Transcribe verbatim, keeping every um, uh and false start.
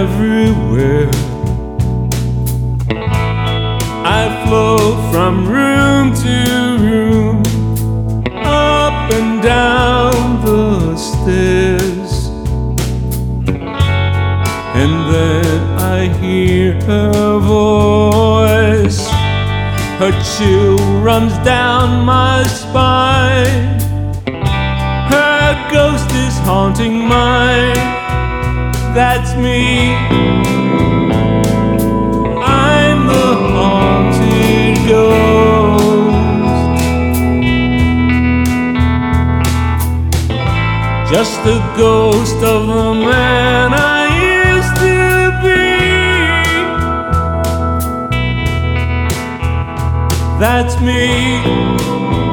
everywhere. I float from room to room, up and down the stairs, and then I hear her voice. Her chill runs down my spine. Her ghost is haunting mine. That's me. I'm the haunted ghost, just the ghost of the man I used to be. That's me.